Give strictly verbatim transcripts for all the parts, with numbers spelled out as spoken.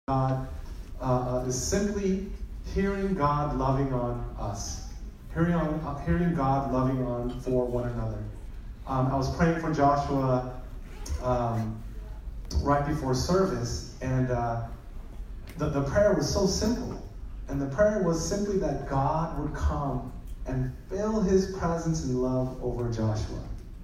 God uh, uh, is simply hearing God loving on us, hearing on uh, hearing God loving on for one another. Um, I was praying for Joshua um, right before service, and uh, the, the prayer was so simple. And the prayer was simply that God would come and fill his presence and love over Joshua.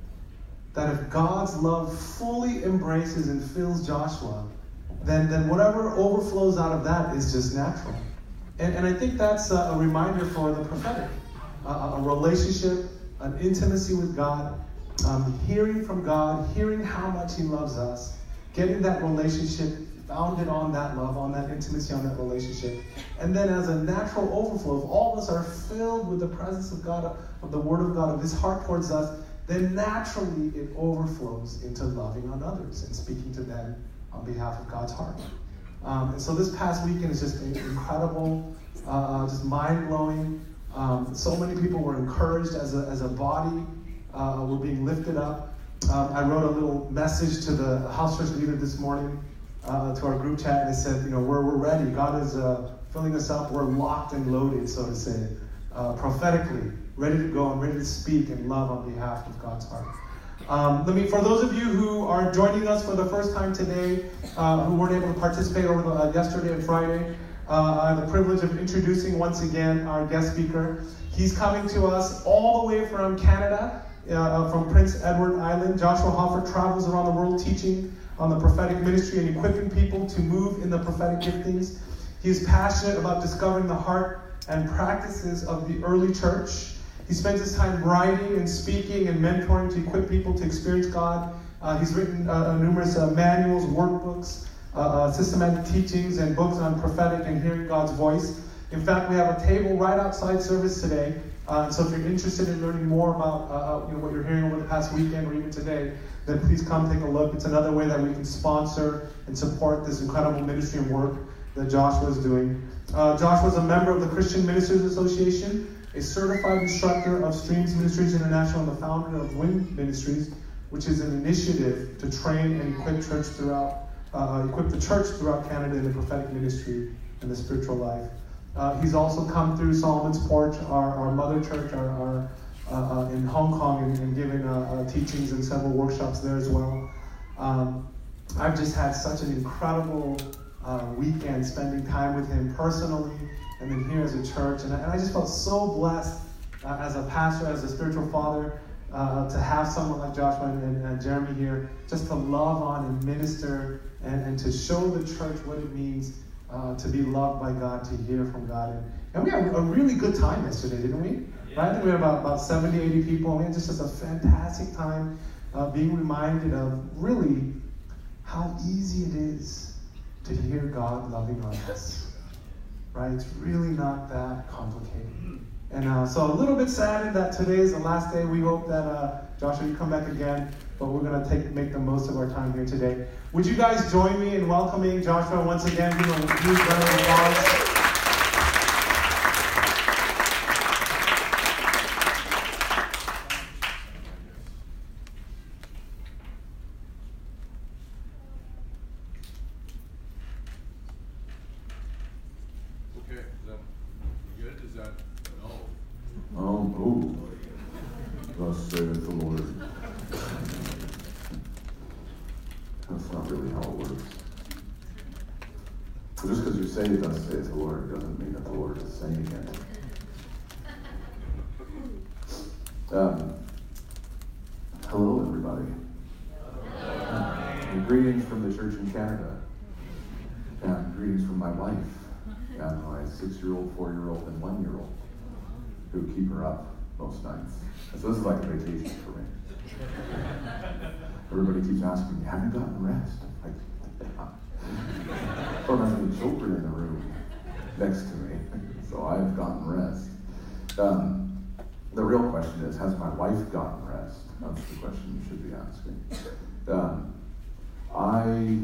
That if God's love fully embraces and fills Joshua, then, then whatever overflows out of that is just natural. And, and I think that's a, a reminder for the prophetic. A, a relationship, an intimacy with God, um, hearing from God, hearing how much he loves us, getting that relationship founded on that love, on that intimacy, on that relationship. And then as a natural overflow, if all of us are filled with the presence of God, of the Word of God, of his heart towards us, then naturally it overflows into loving on others and speaking to them on behalf of God's heart. Um, and so this past weekend is just incredible, uh, just mind-blowing. Um, so many people were encouraged as a, as a body. Uh, we're being lifted up. Um, I wrote a little message to the house church leader this morning, uh, to our group chat, and I said, you know, we're, we're ready. God is uh, filling us up. We're locked and loaded, so to say, uh, prophetically, ready to go and ready to speak and love on behalf of God's heart. Um, let me, for those of you who are joining us for the first time today, uh, who weren't able to participate over the, uh, yesterday and Friday, uh, I have the privilege of introducing once again our guest speaker. He's coming to us all the way from Canada, uh, from Prince Edward Island. Joshua Hoffer travels around the world teaching on the prophetic ministry and equipping people to move in the prophetic giftings. He is passionate about discovering the heart and practices of the early church. He spends his time writing and speaking and mentoring to equip people to experience God. Uh, he's written uh, numerous uh, manuals, workbooks, uh, uh, systematic teachings, and books on prophetic and hearing God's voice. In fact, we have a table right outside service today. Uh, so if you're interested in learning more about uh, you know, what you're hearing over the past weekend or even today, then please come take a look. It's another way that we can sponsor and support this incredible ministry and work that Joshua is doing. Uh, Joshua is a member of the Christian Ministers Association, a certified instructor of Streams Ministries International, and the founder of Wind Ministries, which is an initiative to train and equip church throughout, uh, equip the church throughout Canada in the prophetic ministry and the spiritual life. Uh, he's also come through Solomon's Porch, our, our mother church, our, our uh, uh, in Hong Kong, and, and given uh, uh, teachings and several workshops there as well. Um, I've just had such an incredible uh, weekend spending time with him personally, and then here as a church, and I, and I just felt so blessed uh, as a pastor, as a spiritual father, uh, to have someone like Joshua and, and, and Jeremy here, just to love on and minister, and, and to show the church what it means uh, to be loved by God, to hear from God. And, and we had a really good time yesterday, didn't we? Yeah. Right? I think we had about, about seventy, eighty people, and we had just, just a fantastic time uh, being reminded of really how easy it is to hear God loving on us. Right? It's really not that complicated. And uh, so a little bit saddened that today is the last day. We hope that uh, Joshua, you come back again, but we're going to take make the most of our time here today. Would you guys join me in welcoming Joshua once again? Give him a huge round of applause. Um, hello, everybody. Uh, greetings from the church in Canada. And greetings from my wife and my six-year-old, four-year-old, and one-year-old who keep her up most nights. So this is like a vacation for me. Everybody keeps asking me, have you gotten rest? I'm like, yeah. Or I have any children in the room next to me, so I've gotten rest. Um, The real question is, has my wife gotten rest? That's the question you should be asking. Um, I,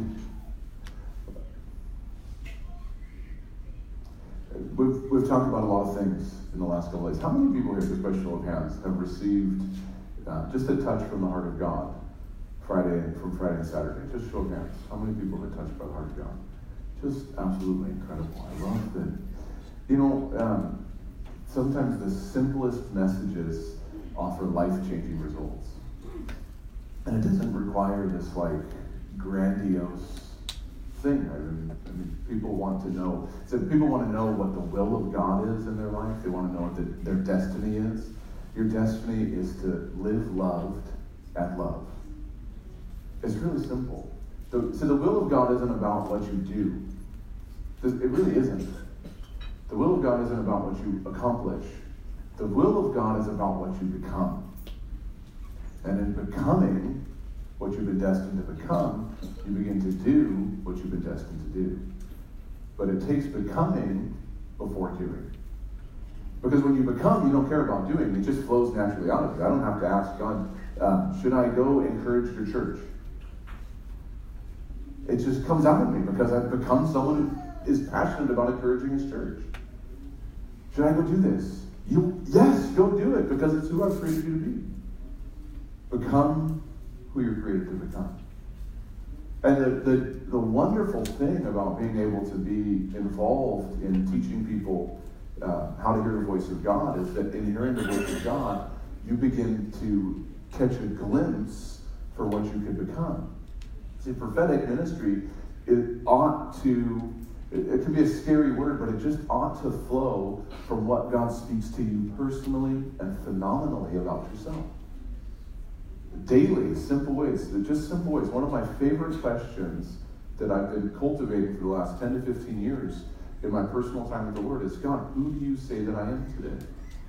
we've, we've talked about a lot of things in the last couple of days. How many people here, just by show of hands, have received uh, just a touch from the heart of God Friday, from Friday and Saturday? Just show of hands. How many people have been touched by the heart of God? Just absolutely incredible. I love that. You know, um, sometimes the simplest messages offer life-changing results. And it doesn't require this, like, grandiose thing. I mean, I mean, people want to know, so people want to know what the will of God is in their life. They want to know what the, their destiny is. Your destiny is to live loved and love. It's really simple. So, so the will of God isn't about what you do. It really isn't. The will of God isn't about what you accomplish. The will of God is about what you become. And in becoming what you've been destined to become, you begin to do what you've been destined to do. But it takes becoming before doing. Because when you become, you don't care about doing. It just flows naturally out of you. I don't have to ask God, uh, should I go encourage your church? It just comes out of me because I've become someone who is passionate about encouraging his church. Should I go do this? You, yes, go do it because it's who I've created you to be. Become who you're created to become. And the, the, the wonderful thing about being able to be involved in teaching people uh, how to hear the voice of God is that in hearing the voice of God, you begin to catch a glimpse for what you could become. See, prophetic ministry, it ought to, it, it can be a scary word, but it just ought to flow from what God speaks to you personally and phenomenally about yourself. Daily, simple ways, just simple ways. One of my favorite questions that I've been cultivating for the last ten to fifteen years in my personal time with the Lord is, God, who do you say that I am today?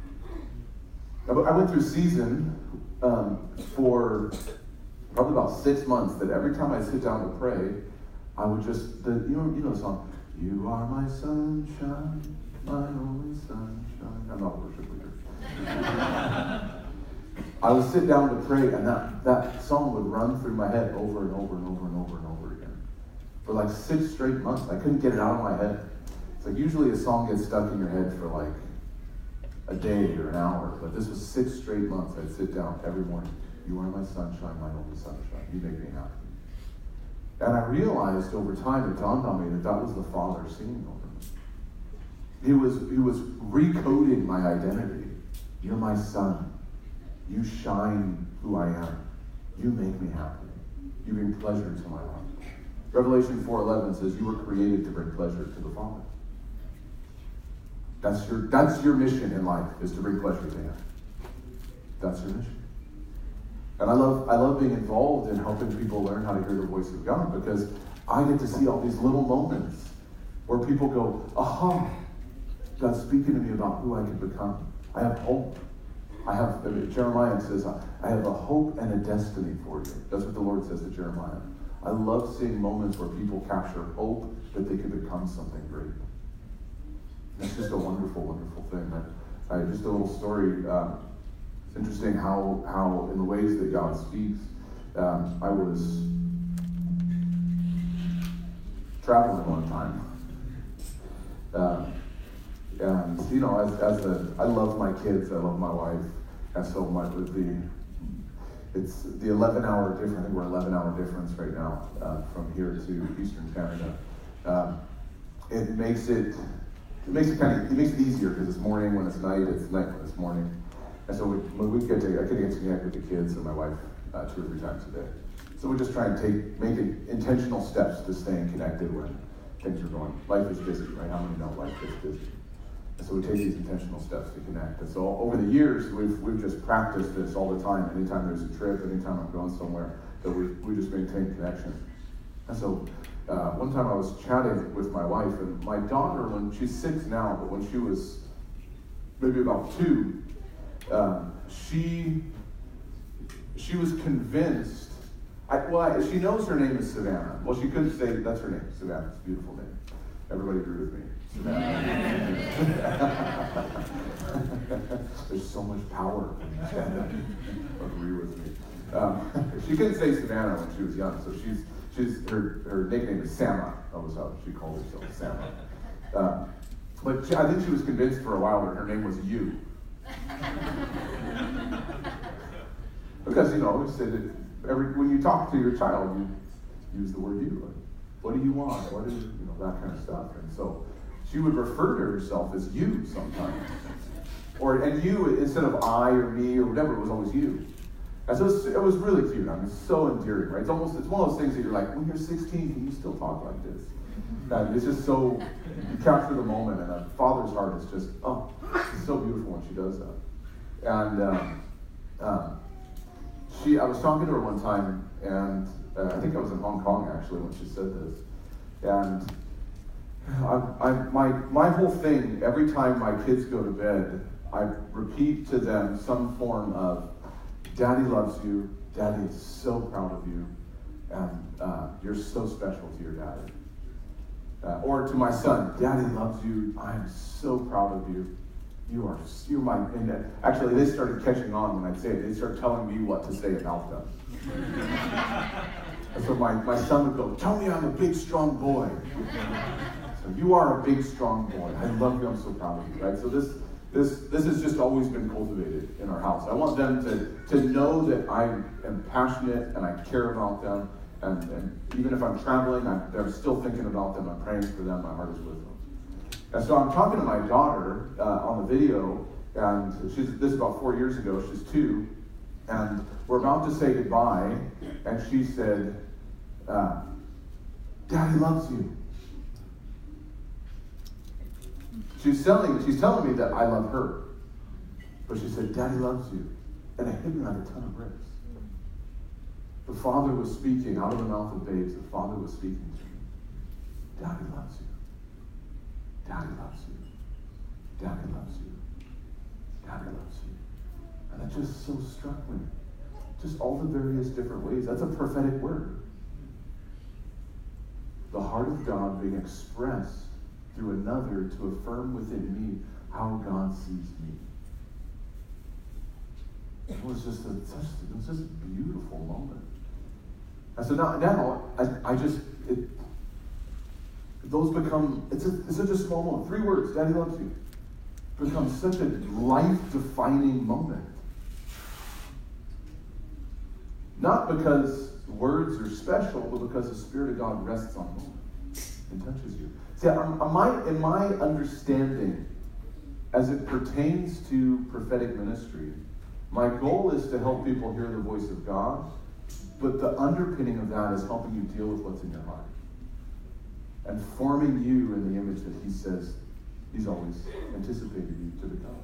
I went through a season um, for probably about six months that every time I sit down to pray, I would just, the, you know you know the song, you are my sunshine, my only sunshine. I'm not a worship leader. I would sit down to pray, and that, that song would run through my head over and over and over and over and over again. For like six straight months. I couldn't get it out of my head. It's like usually a song gets stuck in your head for like a day or an hour, but this was six straight months. I'd sit down every morning. You are my sunshine, my only sunshine. You make me happy. And I realized over time, it dawned on me that that was the Father singing over me. He was, he was recoding my identity. You're my son. You shine who I am. You make me happy. You bring pleasure to my life. Revelation four eleven says you were created to bring pleasure to the Father. That's your, that's your mission in life, is to bring pleasure to Him. That's your mission. And I love, I love being involved in helping people learn how to hear the voice of God, because I get to see all these little moments where people go, aha, God's speaking to me about who I can become. I have hope. I have, Jeremiah says, I have a hope and a destiny for you. That's what the Lord says to Jeremiah. I love seeing moments where people capture hope that they can become something great. That's just a wonderful, wonderful thing. I, I, just a little story. Um, it's interesting how, how in the ways that God speaks, um, I was traveling one time. Um, and, you know, as, as a, I love my kids, I love my wife, and so much with the, it's the eleven hour difference, I think we're eleven hour difference right now uh, from here to Eastern Canada. Um, it makes it, it makes it kind of, it makes it easier because it's morning when it's night, it's night when it's morning. And so we, when we get to, I get to connect with the kids and my wife uh, two or three times a day. So we just try and take, make it intentional steps to staying connected when things are going. Life is busy, right? How many know life is busy? And so we take these intentional steps to connect. And so over the years, we've we've just practiced this all the time. Anytime there's a trip, anytime I'm going somewhere, that we we just maintain connection. And so uh, one time I was chatting with my wife, and my daughter, when she's six now, but when she was maybe about two, um, she she was convinced. I, well, I, she knows her name is Savannah. Well, she couldn't say that's her name. Savannah, it's a beautiful name. Everybody agree with me. There's so much power when you stand up and agree with me. Um, she couldn't say Savannah when she was young, so she's she's her her nickname is Sama. That was how she called herself, Sama. Um, but she, I think she was convinced for a while that her name was You, because you know, said that every when you talk to your child, you use the word You. Like, what do you want? What is you know? that kind of stuff. And so she would refer to herself as you sometimes. Or, and you, instead of I or me or whatever, it was always you. And so it was, it was really cute. I mean, it's so endearing, right? It's almost, it's one of those things that you're like, when you're sixteen, can you still talk like this? And it's just so, you capture the moment, and a father's heart is just, oh, it's so beautiful when she does that. And um, uh, she, I was talking to her one time, and uh, I think I was in Hong Kong actually when she said this. And I, I, my, my whole thing, every time my kids go to bed, I repeat to them some form of, Daddy loves you, Daddy is so proud of you, and uh, you're so special to your daddy. Uh, or to my son, Daddy loves you, I am so proud of you. You are, you're my, and actually they started catching on when I'd say it. They started telling me what to say about them. And so my, my son would go, tell me I'm a big, strong boy. So you are a big, strong boy. I love you, I'm so proud of you, right? So this, this, this has just always been cultivated in our house. I want them to, to know that I am passionate and I care about them. And, and even if I'm traveling, I'm, they're still thinking about them. I'm praying for them. My heart is with them. And so I'm talking to my daughter uh, on the video, and she's this is about four years ago. She's two, and we're about to say goodbye, and she said, uh, "Daddy loves you." She's telling she's telling me that I love her, but she said, "Daddy loves you," and it hit me like a ton of bricks. The Father was speaking out of the mouth of babes. The Father was speaking to me. Daddy loves you. Daddy loves you. Daddy loves you. Daddy loves you. And that just so struck me. Just all the various different ways. That's a prophetic word. The heart of God being expressed through another to affirm within me how God sees me. It was just a, such, it was just a beautiful moment. And so now, now I, I just, it, those become, it's, a, it's such a small moment. Three words, Daddy loves you. Becomes such a life-defining moment. Not because words are special, but because the Spirit of God rests on moments and touches you. See, I'm, I'm my, in my understanding, as it pertains to prophetic ministry, my goal is to help people hear the voice of God, but the underpinning of that is helping you deal with what's in your heart and forming you in the image that He says He's always anticipated you to become.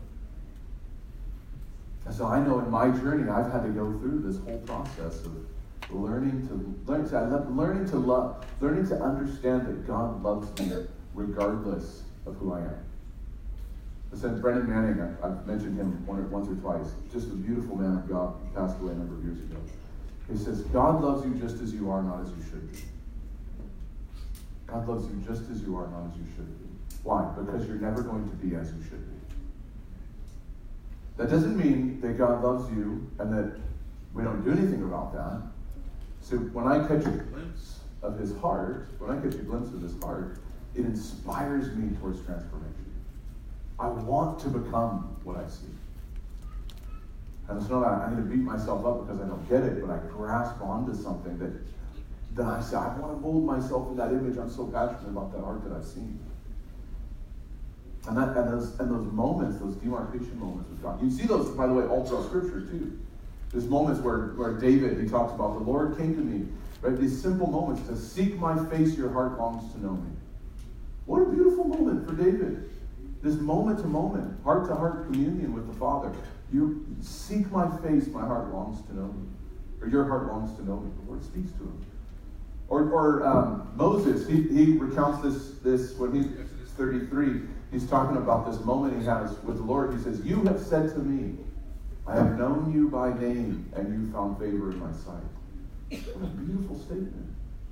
And so I know in my journey, I've had to go through this whole process of learning to learn to I love, learning to love, learning to understand that God loves me regardless of who I am. I said Brendan Manning, I, I've mentioned him one or, once or twice, just a beautiful man of God, he passed away a number of years ago. He says, God loves you just as you are, not as you should be. God loves you just as you are, not as you should be. Why? Because you're never going to be as you should be. That doesn't mean that God loves you and that we don't do anything about that. So when I catch a glimpse of His heart, when I catch a glimpse of His heart, it inspires me towards transformation. I want to become what I see. And it's not that I need to beat myself up because I don't get it, but I grasp onto something that, that I say, I want to mold myself in that image. I'm so passionate about that art that I've seen. And, that, and, those, and those moments, those demarcation moments with God. You see those, by the way, all throughout Scripture, too. There's moments where, where David, he talks about, the Lord came to me, right? These simple moments, to seek my face, your heart longs to know me. What a beautiful moment for David. This moment-to-moment, heart-to-heart communion with the Father. You seek my face, my heart longs to know me. Or your heart longs to know me. The Lord speaks to him. Or, or um, Moses, he, he recounts this, this when he's Exodus thirty-three. He's talking about this moment he has with the Lord. He says, you have said to me, I have known you by name, and you found favor in my sight. What a beautiful statement.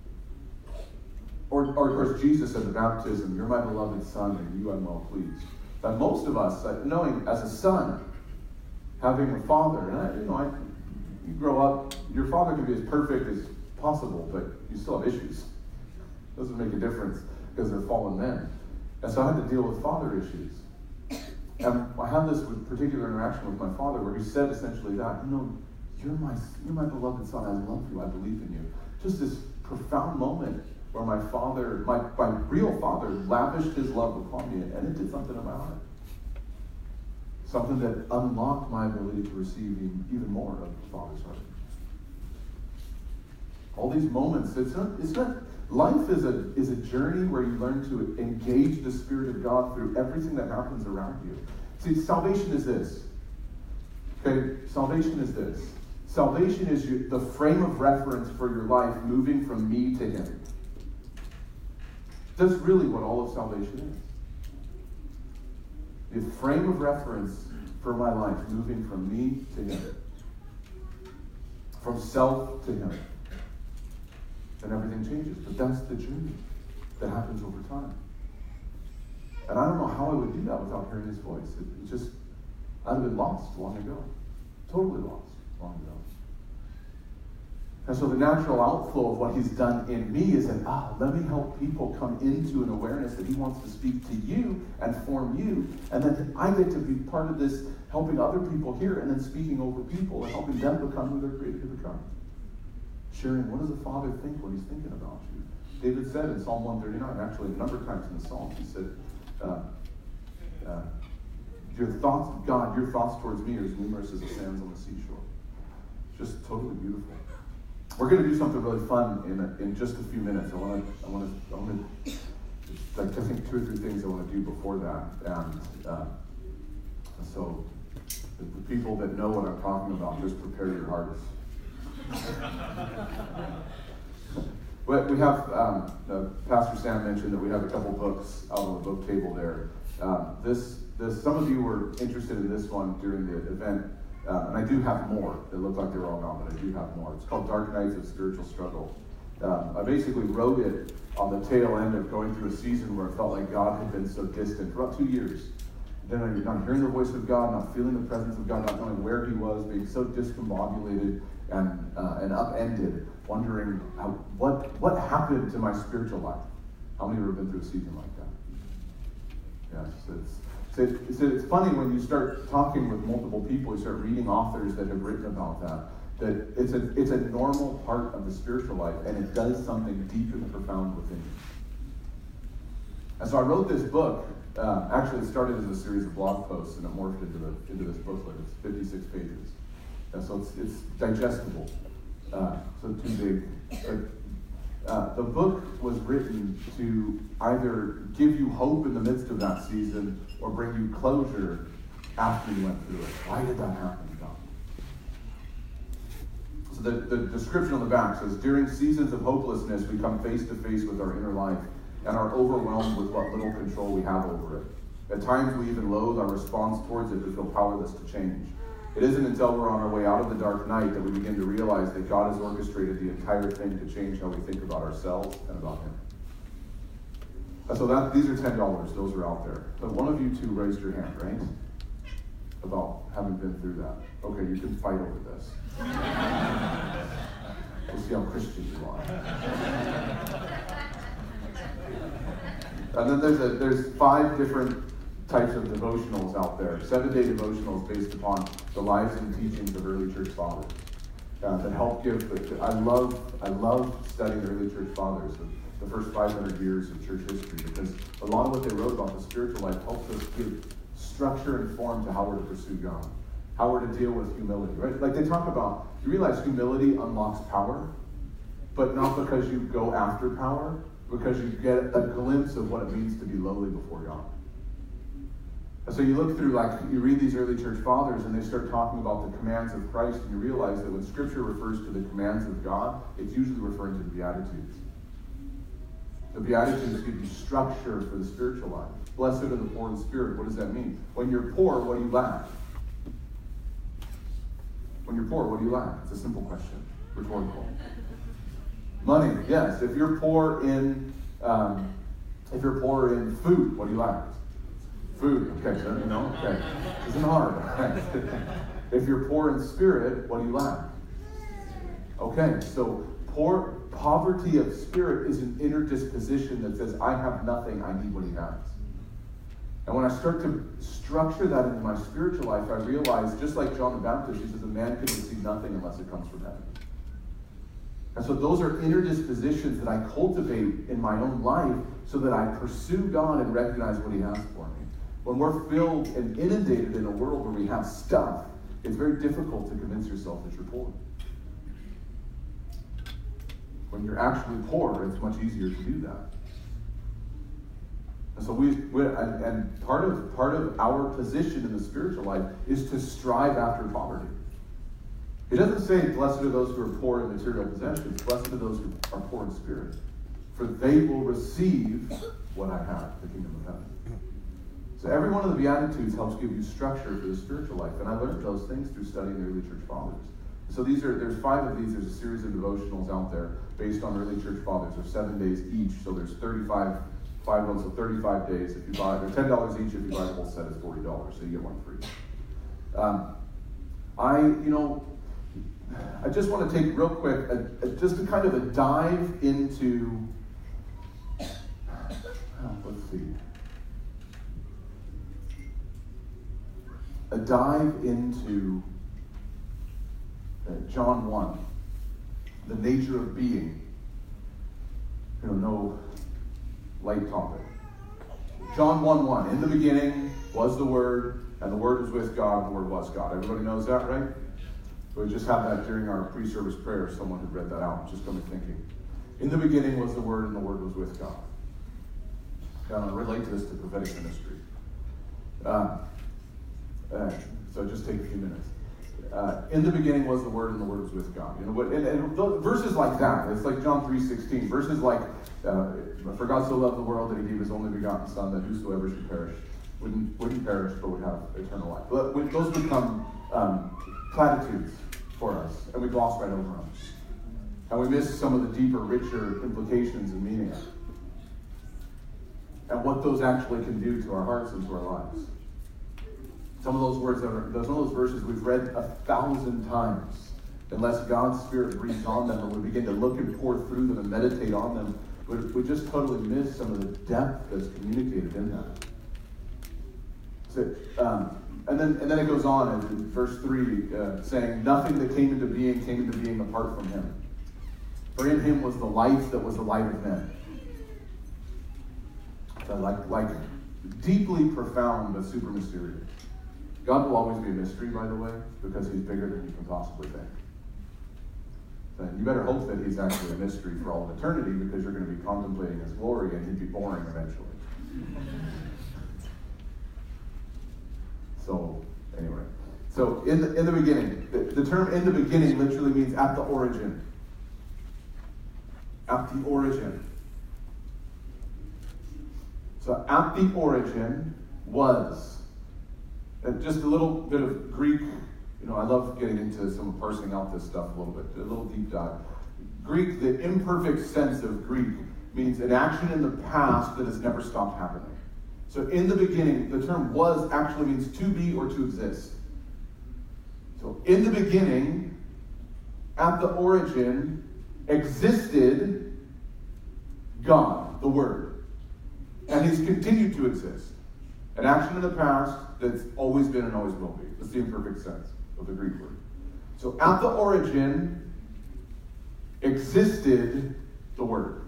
Or, or of course, Jesus at the baptism, you're my beloved Son, and you I'm well pleased. But most of us, knowing as a son, having a father, and I, you know, I, you grow up, your father can be as perfect as possible, but you still have issues. It doesn't make a difference because they're fallen men. And so I had to deal with father issues. And I had this particular interaction with my father where he said essentially that, you know, you're my, you're my beloved Son, I love you, I believe in you. Just this profound moment where my father, my, my real father, lavished his love upon me, and it did something in my heart. Something that unlocked my ability to receive even, even more of the Father's heart. All these moments, it's not, it's not, life is a, is a journey where you learn to engage the Spirit of God through everything that happens around you. See, salvation is this. Okay, salvation is this. Salvation is your, the frame of reference for your life moving from me to Him. That's really what all of salvation is. The frame of reference for my life moving from me to Him. From self to Him. And everything changes. But that's the journey that happens over time. And I don't know how I would do that without hearing His voice. It, it just, I'd have been lost long ago. Totally lost long ago. And so the natural outflow of what He's done in me is that, ah, let me help people come into an awareness that He wants to speak to you and form you. And then I get to be part of this, helping other people here and then speaking over people and helping them become who they're created to become. Sharing, what does the Father think when He's thinking about you? David said in Psalm one thirty-nine, actually a number of times in the Psalms, he said, uh, uh, your thoughts, God, your thoughts towards me are as numerous as the sands on the seashore. Just totally beautiful. We're going to do something really fun in a, in just a few minutes. I want to, I want to, I want to, like I think two or three things I want to do before that. And uh, so, the, the people that know what I'm talking about, just prepare your hearts. We have, um, uh, Pastor Sam mentioned that we have a couple books out on the book table there. Um, this, this, some of you were interested in this one during the event, uh, and I do have more. They look like they're all gone, but I do have more. It's called Dark Nights of Spiritual Struggle. Um, I basically wrote it on the tail end of going through a season where it felt like God had been so distant for about two years. Then I'm not hearing the voice of God, not feeling the presence of God, not knowing where He was, being so discombobulated and uh, and upended, wondering how, what what happened to my spiritual life. How many of you have been through a season like that? Yes, it's, it's, it's, it's funny when you start talking with multiple people, you start reading authors that have written about that, that it's a, it's a normal part of the spiritual life, and it does something deep and profound within you. And so I wrote this book. Uh, actually, it started as a series of blog posts, and it morphed into, the, into this booklet. It's fifty-six pages. And so it's, it's digestible, uh, so too big. But uh, the book was written to either give you hope in the midst of that season or bring you closure after you went through it. Why did that happen, God? So the, the description on the back says, during seasons of hopelessness, we come face to face with our inner life and are overwhelmed with what little control we have over it. At times we even loathe our response towards it to feel powerless to change. It isn't until we're on our way out of the dark night that we begin to realize that God has orchestrated the entire thing to change how we think about ourselves and about Him. So that these are ten dollars. Those are out there. But one of you two raised your hand, right? About having been through that. Okay, you can fight over this. We'll see how Christian you are. And then there's a, there's five different types of devotionals out there. Seven-day devotionals based upon the lives and teachings of early church fathers uh, that help give. I love I love studying early church fathers, the, the first five hundred years of church history, because a lot of what they wrote about the spiritual life helps us give structure and form to how we're to pursue God, how we're to deal with humility. Right? Like they talk about, you realize humility unlocks power, but not because you go after power, because you get a glimpse of what it means to be lowly before God. And so you look through, like, you read these early church fathers, and they start talking about the commands of Christ, and you realize that when Scripture refers to the commands of God, it's usually referring to the Beatitudes. The Beatitudes give you structure for the spiritual life. Blessed are the poor in spirit. What does that mean? When you're poor, what do you lack? When you're poor, what do you lack? It's a simple question. Rhetorical. Money, yes. If you're poor in, um, if you're poor in food, what do you lack? Food. Okay, so you know, okay. This isn't hard. If you're poor in spirit, what do you lack? Okay, so poor poverty of spirit is an inner disposition that says, I have nothing, I need what He has. And when I start to structure that into my spiritual life, I realize, just like John the Baptist, he says, a man can receive nothing unless it comes from heaven. And so those are inner dispositions that I cultivate in my own life so that I pursue God and recognize what he has for me. When we're filled and inundated in a world where we have stuff, it's very difficult to convince yourself that you're poor. When you're actually poor, it's much easier to do that. And so we, we and, and part of part of our position in the spiritual life is to strive after poverty. It doesn't say, blessed are those who are poor in material possessions. Blessed are those who are poor in spirit. For they will receive what I have, the kingdom of heaven. So every one of the Beatitudes helps give you structure for the spiritual life. And I learned those things through studying the early church fathers. So these are, there's five of these. There's a series of devotionals out there based on early church fathers. There's seven days each. So there's thirty-five, five months, so thirty-five days. If you buy, they're ten dollars each. If you buy the whole set, it's forty dollars. So you get one free. Um, I, you know, I just want to take real quick, a, a, just a kind of a dive into, oh, let's see, a dive into uh, John one, the nature of being. You know, no light topic. John one one, in the beginning was the Word, and the Word was with God, and the Word was God. Everybody knows that, right? We just had that during our pre-service prayer. Someone had read that out. Just got me thinking. In the beginning was the Word, and the Word was with God. Now, I'm going to relate to this to prophetic ministry. Um, uh, so just take a few minutes. Uh, in the beginning was the Word, and the Word was with God. You know what? And, and verses like that. It's like John three sixteen. Verses like, uh, "For God so loved the world that He gave His only begotten Son, that whosoever should perish wouldn't wouldn't perish, but would have eternal life." But those become um, platitudes for us, and we gloss right over them, and we miss some of the deeper, richer implications and meaning, and what those actually can do to our hearts and to our lives. Some of those words that are, some of those verses we've read a thousand times. Unless God's Spirit breathes on them, and we begin to look and pour through them and meditate on them, we, we just totally miss some of the depth that's communicated in that. So, um, and then, and then it goes on in verse three, uh, saying, "Nothing that came into being came into being apart from Him. For in Him was the life that was the light of men." So like, like deeply profound, but super mysterious. God will always be a mystery, by the way, because He's bigger than you can possibly think. So you better hope that He's actually a mystery for all of eternity, because you're going to be contemplating His glory, and He'd be boring eventually. So, anyway. So, in the, in the beginning, the, the term "in the beginning" literally means at the origin. At the origin. So, at the origin was. And just a little bit of Greek, you know, I love getting into some parsing out this stuff a little bit, a little deep dive. Greek, the imperfect sense of Greek means an action in the past that has never stopped happening. So in the beginning, the term "was" actually means to be or to exist. So in the beginning, at the origin, existed God, the Word. And He's continued to exist. An action in the past that's always been and always will be. That's the imperfect sense of the Greek word. So at the origin existed the Word.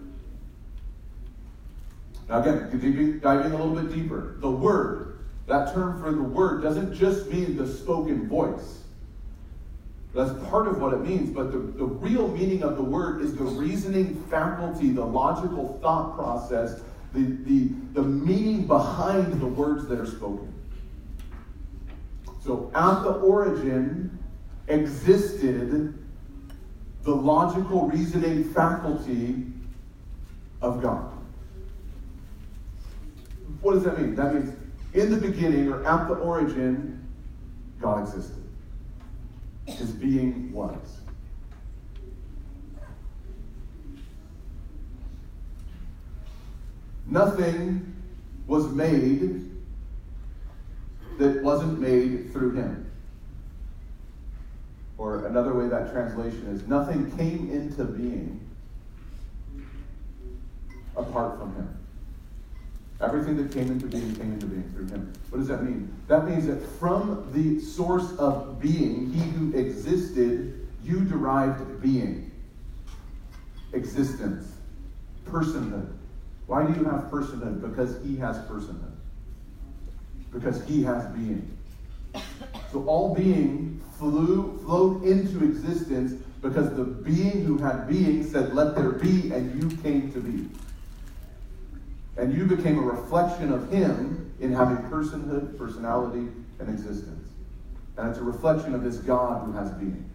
Now again, diving a little bit deeper. The Word, that term for the Word doesn't just mean the spoken voice. That's part of what it means, but the, the real meaning of the Word is the reasoning faculty, the logical thought process, the, the, the meaning behind the words that are spoken. So at the origin existed the logical reasoning faculty of God. What does that mean? That means in the beginning, or at the origin, God existed. His being was. Nothing was made that wasn't made through Him. Or another way that translation is, nothing came into being apart from Him. Everything that came into being came into being through Him. What does that mean? That means that from the source of being, He who existed, you derived being. existence, personhood. Why do you have personhood? Because he has personhood. Because he has being. So all being flew, flowed into existence because the being who had being said, let there be, and you came to be. And you became a reflection of him in having personhood, personality, and existence. And it's a reflection of this God who has being.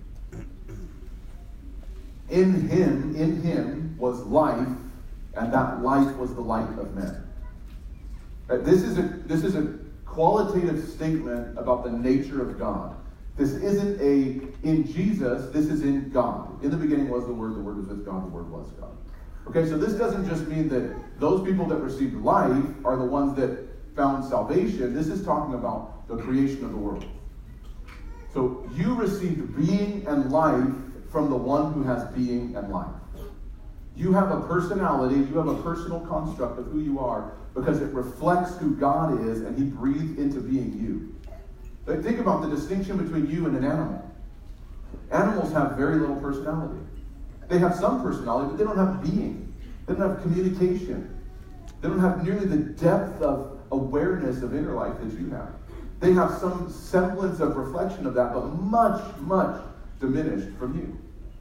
In him, in him was life, and that life was the light of men. Right, this is a this is a qualitative statement about the nature of God. This isn't a in Jesus, this is in God. In the beginning was the Word, the Word was with God, the Word was God. Okay, so this doesn't just mean that those people that received life are the ones that found salvation. This is talking about the creation of the world. So you received being and life from the one who has being and life. You have a personality, you have a personal construct of who you are because it reflects who God is, and he breathed into being you. Like, think about the distinction between you and an animal. Animals have very little personality. They have some personality, but they don't have being. They don't have communication. They don't have nearly the depth of awareness of inner life that you have. They have some semblance of reflection of that, but much, much diminished from you.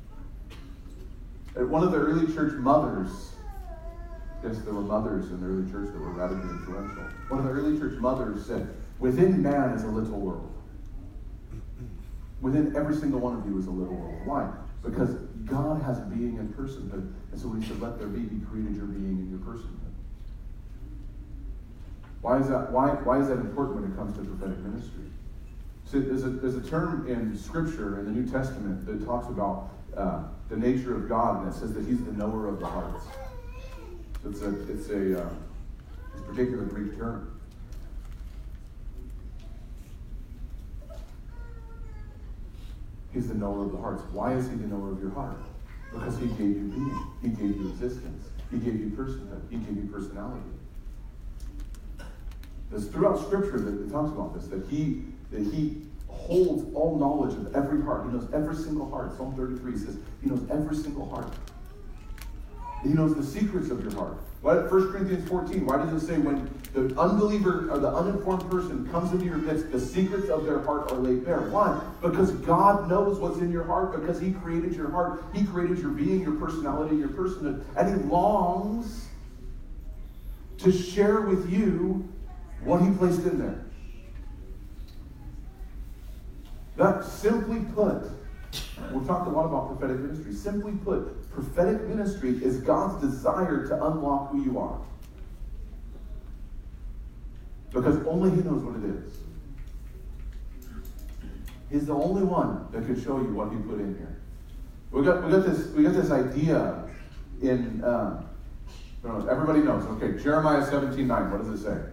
At one of the early church mothers, yes, there were mothers in the early church that were radically influential. One of the early church mothers said, within man is a little world. Within every single one of you is a little world. Why? Because God has being and personhood. And so when he said, let there be, he created your being and your personhood. Why is that, why, why is that important when it comes to prophetic ministry? So there's a, there's a term in Scripture, in the New Testament, that talks about uh, the nature of God, and it says that he's the knower of the hearts. So it's a, it's a, uh, it's a particular Greek term. He's the knower of the hearts. Why is he the knower of your heart? Because he gave you being. He gave you existence. He gave you personhood. He gave you personality. There's throughout Scripture that it talks about this, that he that he holds all knowledge of every heart. He knows every single heart. Psalm thirty-three says he knows every single heart. He knows the secrets of your heart. Why, First Corinthians fourteen, why does it say when the unbeliever or the uninformed person comes into your midst, the secrets of their heart are laid bare? Why? Because God knows what's in your heart, because he created your heart. He created your being, your personality, your personhood. And he longs to share with you what he placed in there. That, simply put, we've talked a lot about prophetic ministry. Simply put, prophetic ministry is God's desire to unlock who you are. Because only he knows what it is. He's the only one that can show you what he put in here. We got, we got this, we got this idea in, um, everybody knows. Okay, Jeremiah seventeen nine. What does it say?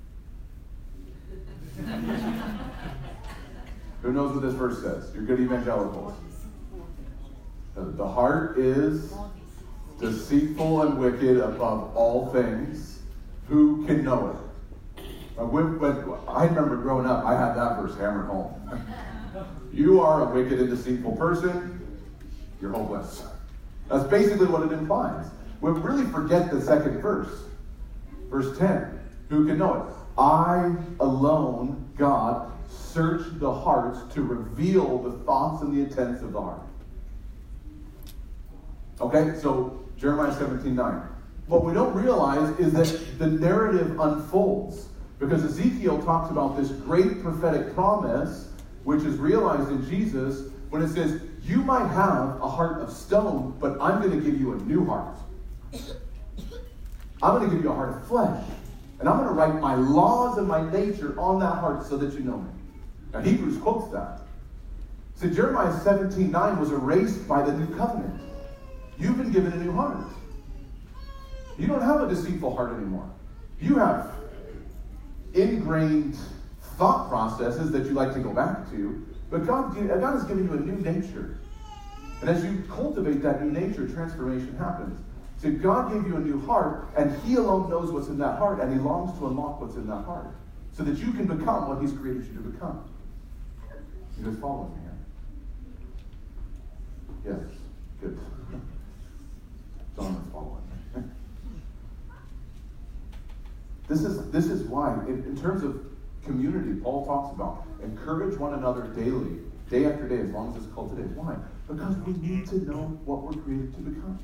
Who knows what this verse says? You're good evangelicals. The heart is deceitful and wicked above all things. Who can know it? When, when, I remember growing up, I had that verse hammered home. You are a wicked and deceitful person. You're hopeless. That's basically what it implies. We really forget the second verse. Verse ten. Who can know it? I alone, God, search the hearts to reveal the thoughts and the intents of the heart. Okay, so Jeremiah seventeen nine. What we don't realize is that the narrative unfolds. Because Ezekiel talks about this great prophetic promise, which is realized in Jesus, when it says, you might have a heart of stone, but I'm going to give you a new heart. I'm going to give you a heart of flesh. And I'm going to write my laws and my nature on that heart so that you know me. Now, Hebrews quotes that. So Jeremiah seventeen nine was erased by the new covenant. You've been given a new heart. You don't have a deceitful heart anymore. You have ingrained thought processes that you like to go back to, but God, God has given you a new nature. And as you cultivate that new nature, transformation happens. So God gave you a new heart, and he alone knows what's in that heart, and he longs to unlock what's in that heart, so that you can become what he's created you to become. You guys following me here? Yes, good. John is following. This is, this is why, in, in terms of community, Paul talks about encourage one another daily, day after day, as long as it's called today. Why? Because we need to know what we're created to become.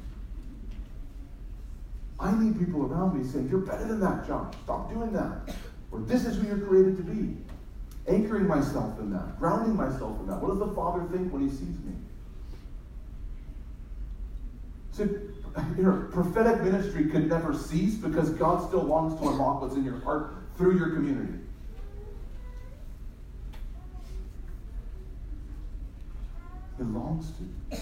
I need people around me saying, you're better than that, John. Stop doing that. Or this is who you're created to be. Anchoring myself in that. Grounding myself in that. What does the Father think when he sees me? So, your prophetic ministry could never cease because God still longs to unlock what's in your heart through your community. He longs to.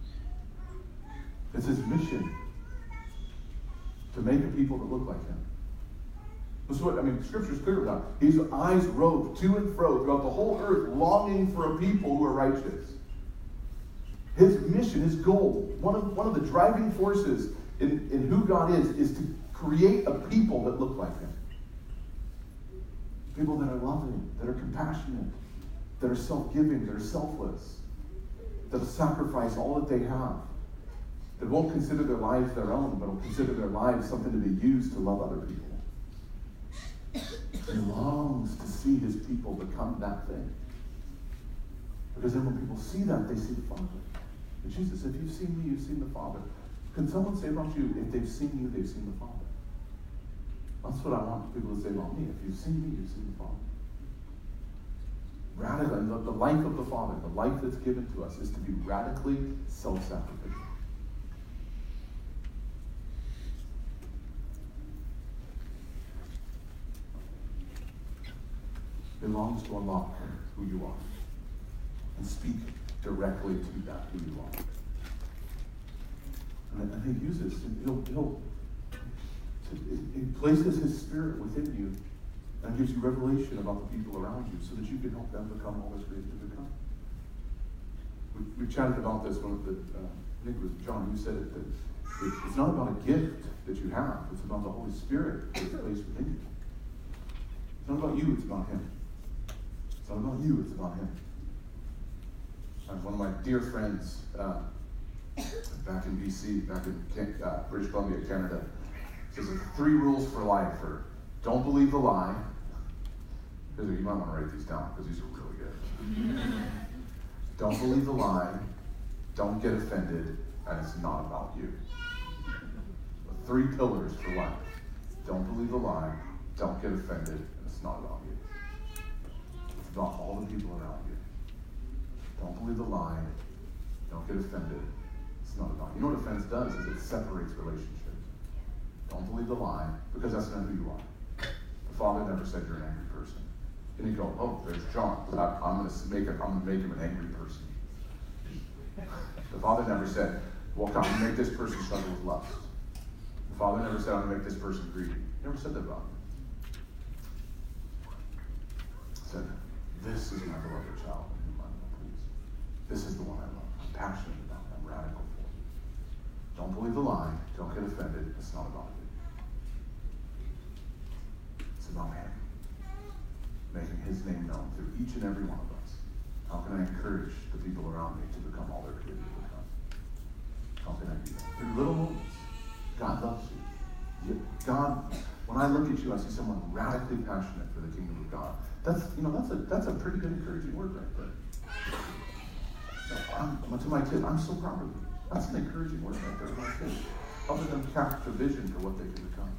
It's his mission to make a people that look like him. This is what, I mean, Scripture is clear about. His eyes rove to and fro throughout the whole earth, longing for a people who are righteous. His mission, his goal, one of, one of the driving forces in, in who God is, is to create a people that look like him. People that are loving, that are compassionate, that are self-giving, that are selfless, that will sacrifice all that they have, that won't consider their lives their own, but will consider their lives something to be used to love other people. He longs to see his people become that thing. Because then when people see that, they see the Father. And Jesus said, if you've seen me, you've seen the Father. Can someone say about you, if they've seen you, they've seen the Father? That's what I want people to say about me. If you've seen me, you've seen the Father. Radical, and the, the life of the Father, the life that's given to us, is to be radically self-sacrificial. It longs to unlock who you are and speak directly to that who you are. And, and he uses, he'll, he'll, he places his spirit within you and gives you revelation about the people around you so that you can help them become all that's created to become. We, we chatted about this one of the, uh, I think it was John who said it, that it, it's not about a gift that you have, it's about the Holy Spirit that's placed within you. It's not about you, it's about him. It's not about you, it's about him. I have one of my dear friends uh, back in B C, back in uh, British Columbia, Canada, says the three rules for life are don't believe the lie. You might want to write these down because these are really good. Don't believe the lie, don't get offended, and it's not about you. The three pillars for life. Don't believe the lie, don't get offended, and it's not about you. It's about all the people around you. Don't believe the lie, don't get offended, it's not about you. You know what offense does is it separates relationships. Don't believe the lie, because that's not who you are. The Father never said you're an angry person. And you go, oh, there's John. I, I'm going to make him. I'm going to make him an angry person. The Father never said, well, I'm going to make this person struggle with lust. The Father never said, I'm going to make this person greedy. He never said that about him. He said, this is my beloved child in whom I'm well pleased. This is the one I love. I'm passionate about it. I'm radical for it. Don't believe the lie. Don't get offended. It's not about you. It's about him. Making his name known through each and every one of us. How can I encourage the people around me to become all they're created to become? How can I do that? Through little moments. God loves you. God, when I look at you, I see someone radically passionate for the kingdom of God. That's, you know, that's a that's a pretty good encouraging word right there. I'm, to my kids, I'm so proud of you. That's an encouraging word right there to my kids. Helping them cast a vision for what they can become.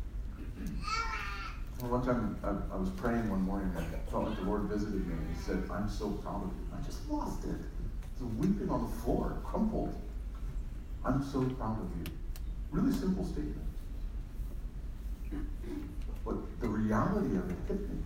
Well, one time I, I was praying one morning and I felt like the Lord visited me and he said, I'm so proud of you. I just lost it. I was weeping on the floor, crumpled. I'm so proud of you. Really simple statement. But the reality of it hit me.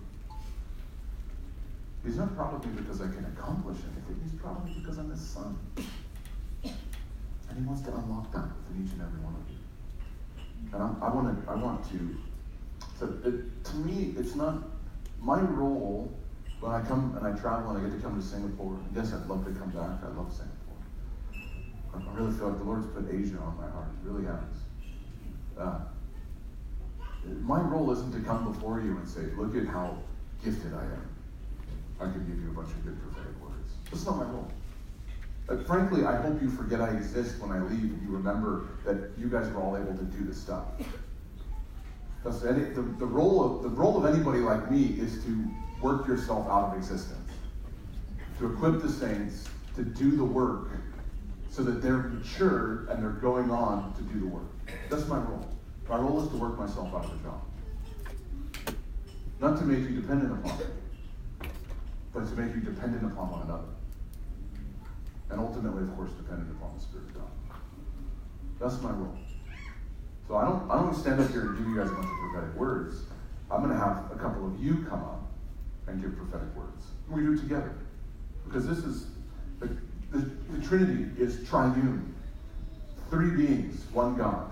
He's not proud of me because I can accomplish anything. He's proud of me because I'm his son. And he wants to unlock that within each and every one of you. And I, I want to, I want to, so it, to me, it's not my role when I come and I travel and I get to come to Singapore. Yes, I'd love to come back. I love Singapore. I really feel like the Lord's put Asia on my heart. It really has. Uh, my role isn't to come before you and say, look at how gifted I am. I can give you a bunch of good prophetic words. That's not my role. But frankly, I hope you forget I exist when I leave and you remember that you guys were all able to do this stuff. Because any, the, the, role of, the role of anybody like me is to work yourself out of existence. To equip the saints to do the work so that they're mature and they're going on to do the work. That's my role. My role is to work myself out of the job. Not to make you dependent upon it, but to make you dependent upon one another. And ultimately, of course, dependent upon the Spirit of God. That's my role. So I don't I don't stand up here and give you guys a bunch of prophetic words. I'm going to have a couple of you come up and give prophetic words. We do it together. Because this is, the, the, the Trinity is triune. Three beings, one God.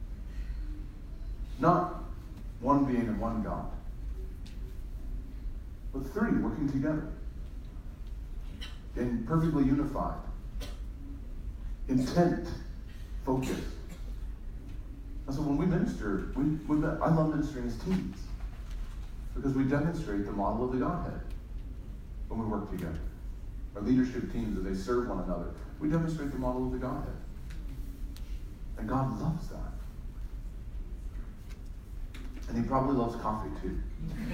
Not one being and one God. But three working together. And perfectly unified. Intent. Focused. And so when we minister, we, we, I love ministering as teams. Because we demonstrate the model of the Godhead when we work together. Our leadership teams, as they serve one another, we demonstrate the model of the Godhead. And God loves that. And he probably loves coffee too.